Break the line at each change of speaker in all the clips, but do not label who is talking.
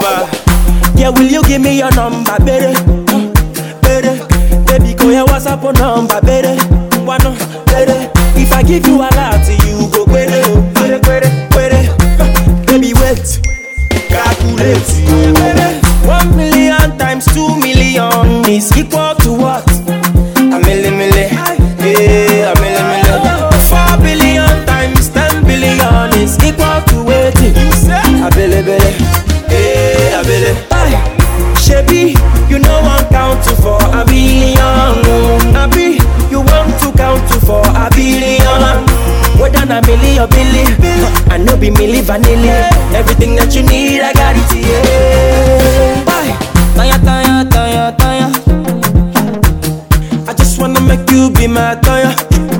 Yeah, will you give me your number, baby? Baby, go your WhatsApp number, baby. If I give you a lot, you go quere. Baby, wait, calculate. 1 million times 2 million is equal to what? A million, yeah, a million. 4 billion times 10 billion is equal to what? A billion, yeah, a billion. Shebi, you know I'm counting for a billion. Abi, you want to count for a billion. More than a million, I know be milli vanilli. Everything that you need, I got it, yeah. Bye. Tanya. I just wanna make you be my Tanya.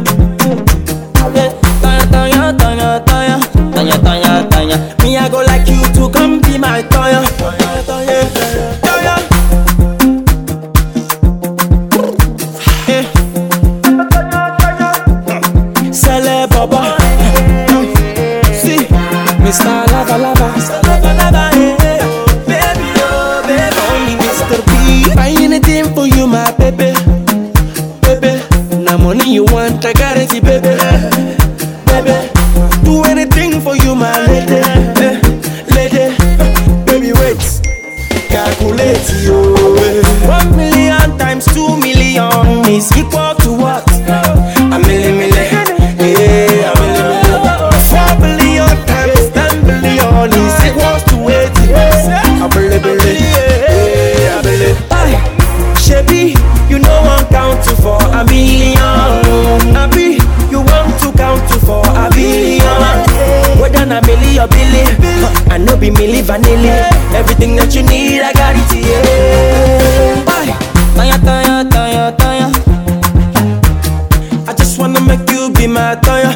Tanya. Me, I go like you to come be my Tanya. Mr. Lava, baby, oh, baby, only Mr. B. Buy anything for you, my baby. Now money you want, I got it, baby. Do anything for you, my lady. Baby, wait, calculate you. 1 million times 2 million is equal to what? A million, yeah, a million. 4 billion times 10 billion is equals to 80. I believe. Shebi, you know I'm counting for a million. Abi, you want to count for a billion. More than a million, I know be milli vanilli. Everything that you need, I got it, yeah. Tanya. I just wanna make you be my Tanya.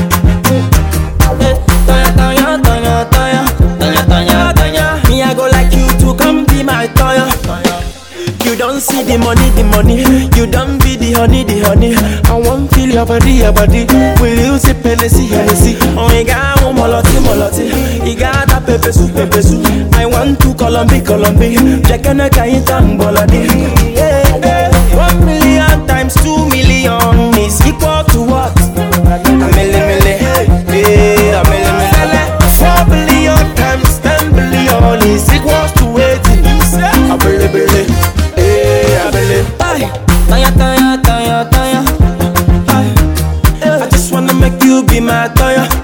Me, I go like you to come be my Tanya. You don't see the money. You don't be the honey. I won't feel your body. Will you sip Hennessy? Oh, you got one moloti. You got a pepper soup. I want to Colombi. Jacana Kaitan Boladi. 1 million times 2 million is equal to what? A million, yeah, a million. 4 billion times 10 billion is equals to 80. I believe. Tanya. I just wanna make you be my Tanya.